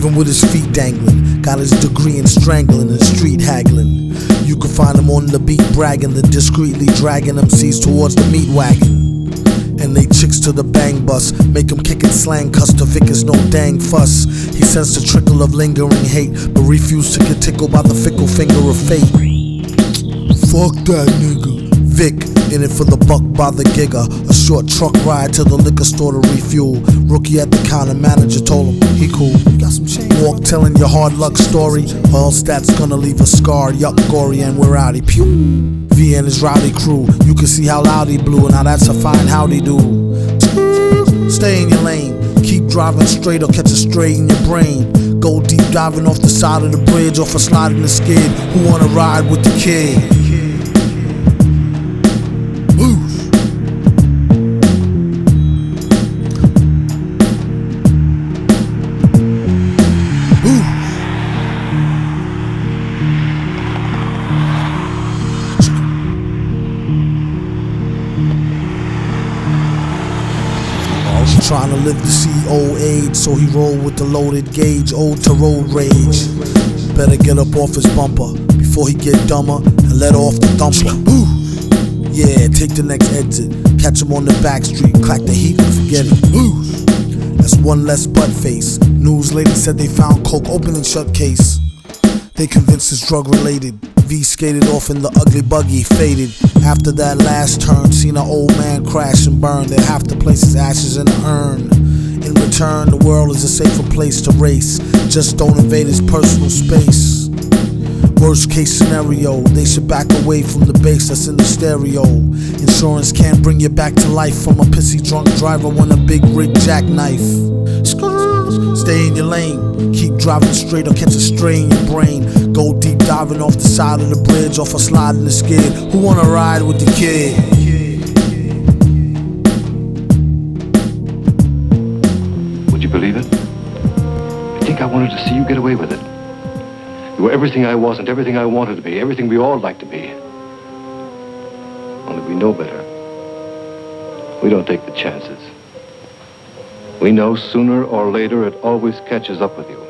even with his feet dangling. Got his degree in strangling and street haggling. You can find him on the beat bragging, then discreetly dragging MCs towards the meat wagon. And they chicks to the bang bus, make him kick and slang, cuss to Vic is no dang fuss. He sensed a trickle of lingering hate, but refused to get tickled by the fickle finger of fate. Fuck that nigga. Vic, in it for the buck by the giga. A short truck ride to the liquor store to refuel. Rookie at the counter, manager told him he cool. Walk telling your hard luck story, or else that's gonna leave a scar. Yup, gory, and we're outie. Pew. V and his rowdy crew, you can see how loud he blew. Now that's a fine howdy do. Stay in your lane, keep driving straight or catch a stray in your brain. Go deep diving off the side of the bridge, off a slide in the skid. Who wanna ride with the kid? Trying to live to see old age, so he rolled with the loaded gauge, ode to road rage. Better get up off his bumper before he get dumber and let off the thumper. Yeah, take the next exit, catch him on the back street, clack the heat and forget it. That's one less butt face. News lady said they found coke open and shut case. They convinced it's drug related. V skated off in the ugly buggy, faded. After that last turn, seen an old man crash and burn. They'd have to place his ashes in an urn. In return, the world is a safer place to race. Just don't invade his personal space. Worst case scenario, they should back away from the bass that's in the stereo. Insurance can't bring you back to life from a pissy drunk driver when a big rig jackknife. Stay in your lane, keep driving straight or catch a stray in your brain. Go deep diving off the side of the bridge, off a slide in the skid. Who wanna ride with the kid? Would you believe it? I think I wanted to see you get away with it. You were everything I wasn't, everything I wanted to be, everything we all like to be. Only we know better. We don't take the chances. We know sooner or later it always catches up with you.